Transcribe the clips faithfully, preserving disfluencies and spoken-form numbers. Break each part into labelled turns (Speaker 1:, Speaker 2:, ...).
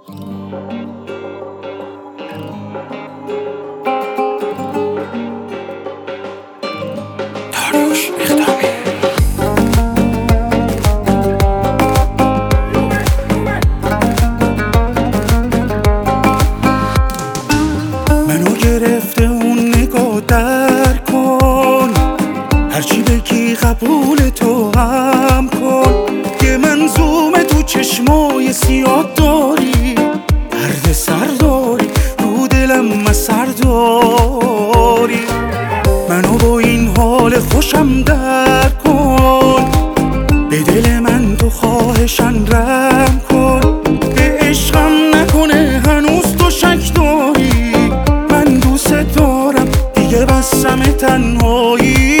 Speaker 1: داریوش اقدامی. منو گرفته اون نگاه در کن، هرچی بگی قبول تو هم کن. یه منظومه تو چشمای سیاه داری، درد سر داری، رو دلم اثر داری. منو با این حال خوشم در کن، به دل من تو خواهشن رحم کن. به عشقم نکنه هنوز تو شک داری، من دوست دارم دیگه بسم تنهایی.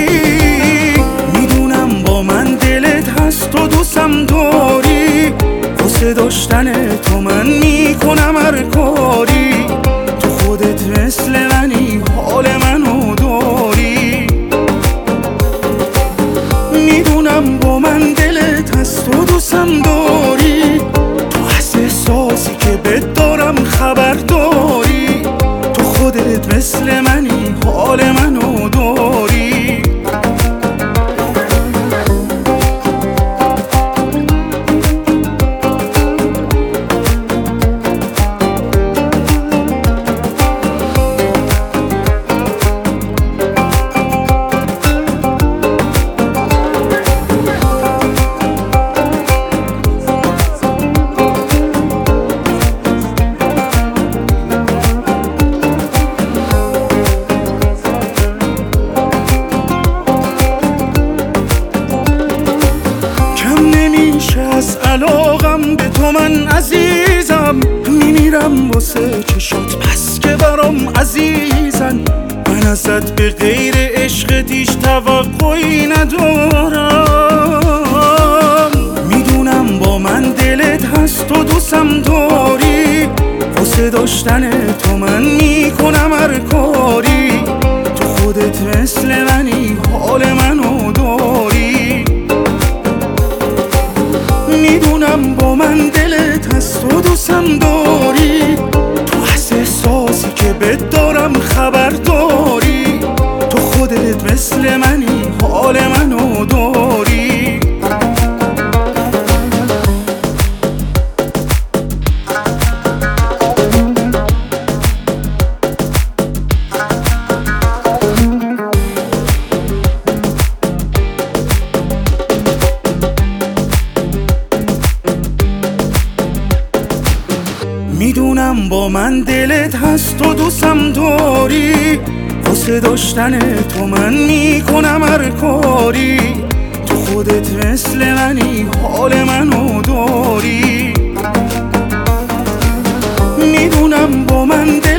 Speaker 1: میدونم با من دلت هست و دوستم داری، واسه داشتن تو من میکنم هر کاری. تو خودت مثل منی، حال منو داری. میدونم با من دلت هست و دوستم داری، تو از احساسی که بهت دارم خبر داری. تو خودت مثل منی، حال منو داری. از علاقم به تو من عزیزم، میمیرم واسه چشات بس که برام عزیزن. من ازت به غیر عشقت هیچ توقعی ندارم. میدونم با من دلت هست و دوستم داری، واسه داشتن تو من میکنم هر کاری. تو خودت مثل منی، حال منو داری. میدونم با من دلت هست و دوستم داری، تو از احساسی که بهت دارم خبر داری. تو خودت مثل منی، حال منو داری. میدونم با من دلت هست و دوستم داری، واسه داشتن تو من میکنم هر کاری. تو خودت مثل منی، حال منو داری. میدونم با من دلت